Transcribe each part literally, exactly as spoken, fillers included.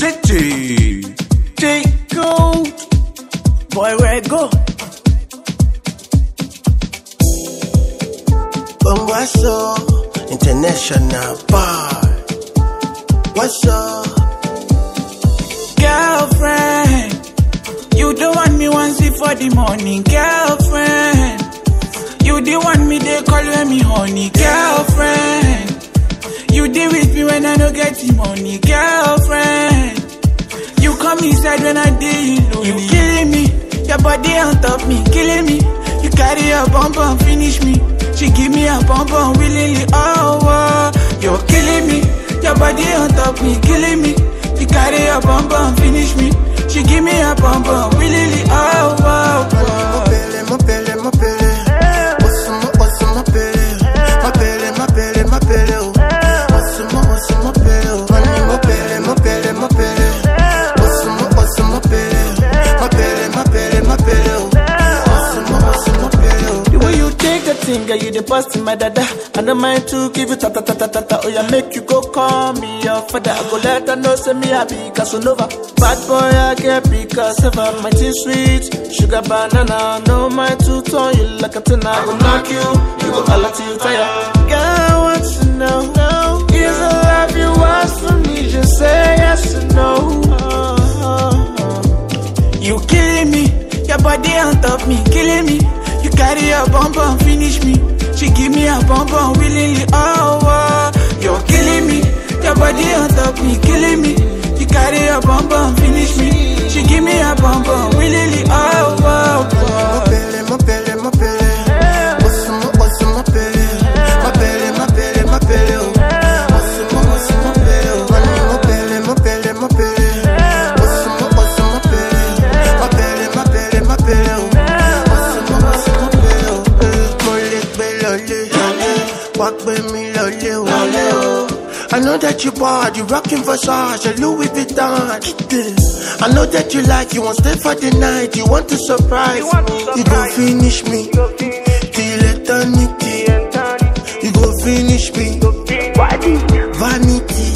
J J, J go, boy where go? Bongwaso International Bar. What's up? Girlfriend, you don't want me once for the morning. Girlfriend, you the one me they call when me honey. Girlfriend, you deal with me when I don't get the money. Girlfriend, you come inside when I deal lonely. You killing me, your body on top me, killing me. You carry a bump and finish me. She give me a bump and willingly, oh, oh. You're killing me, your body on top me, killing me. You carry a bump and finish me. She give me a bump and willingly, oh, oh, oh. My belly, my belly, my belly. What's my, what's my belly? My belly, my belly, my belly. What's my, what's my belly? My belly, my belly, my belly. What's my, what's my belly? My belly, my belly, my belly. What's my, what's my belly? The way you take a thing, girl, you the bust in my dada. I don't mind to give you ta ta ta ta ta ta. Oh yeah, make you go call me your father. I go let her know, say me happy Casanova. Bad boy, I get because ever. My tea sweet, sugar banana. No mind to turn you like a ten. I go knock you, you go all till you tire. Girl, I want to know, no. Is the love you want from me? Just say yes or no. Oh, oh, oh. You killing me, your body on top me, killing me. You carry a bump and finish me. She give me a bump and willingly, oh, oh. You're killing me, your body on top me, killing me. You carry a bump and finish me. She give me a bump and willingly, oh, oh, oh. My belly, my belly, my belly. What's my, what's my belly? My belly, my belly, my belly. What's my, what's my belly? My belly, my belly, my belly. What's my, what's my belly? My belly, my belly, my belly. What's my, what's my belly? Mo le gbe lole, wa gbe mi lole o. I know that you bought, you rockin' Versace, Louis Vuitton. I know that you like, you want stay for the night, you want to surprise me. You gon' finish me till eternity. You gon' finish me, vanity.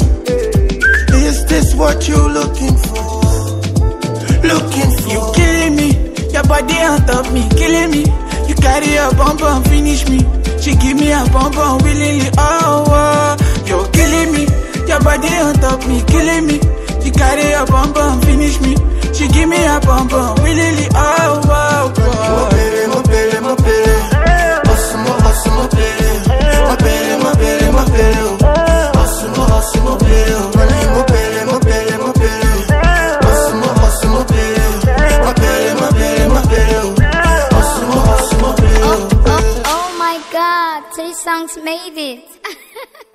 Is this what you looking for? Looking for? You killing me, your body on top me, killing me. You carry a bump and finish me. She give me a bump and willingly, oh, oh. You're killing me, your body on top me, killing me. You carry a bump and finish me. She give me a bump and willingly, oh, oh, oh. My belly, my belly, my belly. What's my, what's my belly? My belly, my belly, my belly. What's my, what's my belly? My belly, my belly, my belly. What's my, what's my belly? My belly, my belly, my belly. What's my, what's my belly? Oh, oh, oh my God, Tay Songs made it.